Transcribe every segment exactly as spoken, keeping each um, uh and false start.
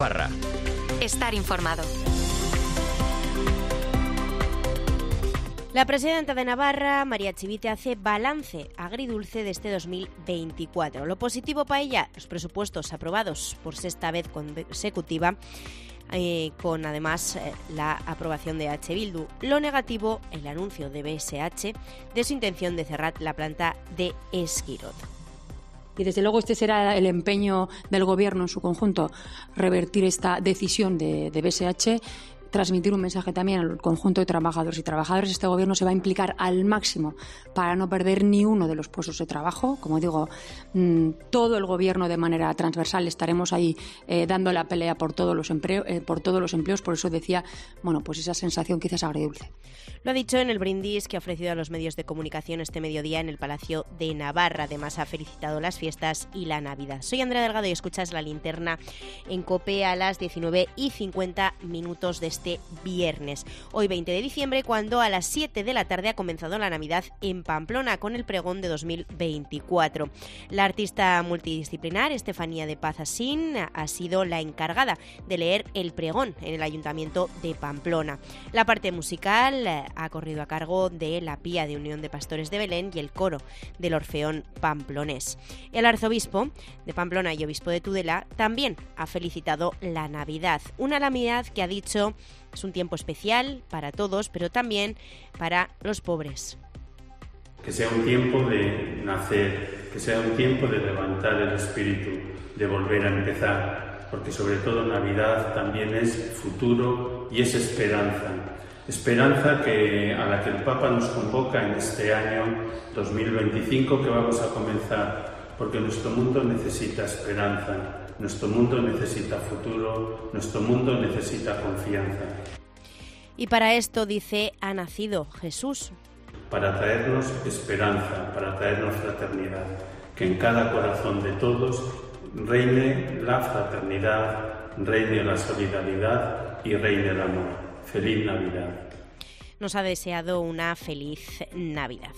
Barra. Estar informado. La presidenta de Navarra, María Chivite, hace balance agridulce de este dos mil veinticuatro. Lo positivo para ella, los presupuestos aprobados por sexta vez consecutiva, eh, con además eh, la aprobación de H. Bildu. Lo negativo, el anuncio de B S H de su intención de cerrar la planta de Esquirot. Y desde luego este será el empeño del Gobierno en su conjunto, revertir esta decisión de, de B S H, transmitir un mensaje también al conjunto de trabajadores y trabajadoras. Este Gobierno se va a implicar al máximo para no perder ni uno de los puestos de trabajo. Como digo, todo el Gobierno de manera transversal estaremos ahí eh, dando la pelea por todos los empleos, eh, por todos los empleos. Por eso decía, bueno, pues esa sensación quizás agridulce. Lo ha dicho en el brindis que ha ofrecido a los medios de comunicación este mediodía en el Palacio de Navarra. Además ha felicitado las fiestas y la Navidad. Soy Andrea Delgado y escuchas La Linterna en COPE a las diecinueve y cincuenta minutos de este viernes. Hoy veinte de diciembre, cuando a las siete de la tarde ha comenzado la Navidad en Pamplona con el pregón de dos mil veinticuatro. La artista multidisciplinar Estefanía de Paz Asín ha sido la encargada de leer el pregón en el Ayuntamiento de Pamplona. La parte musical ha corrido a cargo de la Pía de Unión de Pastores de Belén y el coro del Orfeón Pamplonés. El arzobispo de Pamplona y obispo de Tudela también ha felicitado la Navidad. Una Navidad que ha dicho es un tiempo especial para todos, pero también para los pobres. Que sea un tiempo de nacer, que sea un tiempo de levantar el espíritu, de volver a empezar, porque sobre todo Navidad también es futuro y es esperanza. Esperanza que, a la que el Papa nos convoca en este año dos mil veinticinco que vamos a comenzar, porque nuestro mundo necesita esperanza, nuestro mundo necesita futuro, nuestro mundo necesita confianza. Y para esto, dice, ha nacido Jesús. Para traernos esperanza, para traernos fraternidad, que en cada corazón de todos reine la fraternidad, reine la solidaridad y reine el amor. Feliz Navidad. Nos ha deseado una feliz Navidad.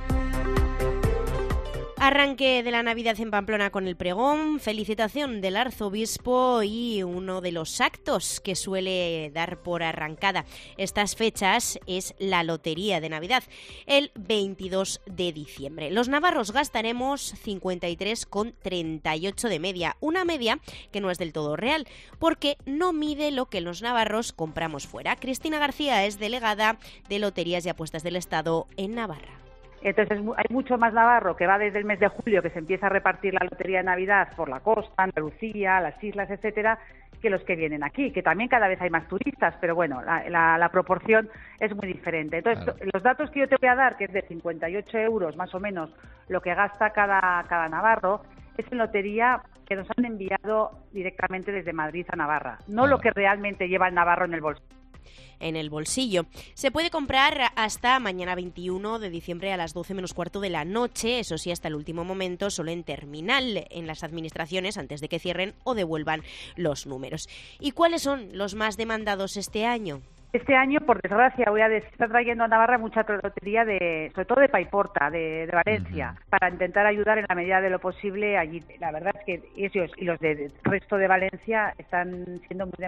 Arranque de la Navidad en Pamplona con el pregón, felicitación del arzobispo y uno de los actos que suele dar por arrancada estas fechas es la Lotería de Navidad, el veintidós de diciembre. Los navarros gastaremos cincuenta y tres coma treinta y ocho de media, una media que no es del todo real, porque no mide lo que los navarros compramos fuera. Cristina García es delegada de Loterías y Apuestas del Estado en Navarra. Entonces hay mucho más navarro que va desde el mes de julio, que se empieza a repartir la Lotería de Navidad por la costa, Andalucía, las islas, etcétera, que los que vienen aquí, que también cada vez hay más turistas, pero bueno, la, la, la proporción es muy diferente. Entonces, claro, los datos que yo te voy a dar, que es de cincuenta y ocho euros más o menos lo que gasta cada, cada navarro, es en lotería que nos han enviado directamente desde Madrid a Navarra, no claro, lo que realmente lleva el navarro en el bolsillo. En el bolsillo. Se puede comprar hasta mañana veintiuno de diciembre a las doce menos cuarto de la noche, eso sí, hasta el último momento, solo en terminal, en las administraciones, antes de que cierren o devuelvan los números. ¿Y cuáles son los más demandados este año? Este año, por desgracia, voy a estar trayendo a Navarra mucha lotería, de, sobre todo de Paiporta, de, de Valencia, uh-huh, para intentar ayudar en la medida de lo posible allí. La verdad es que ellos y los del resto de Valencia están siendo muy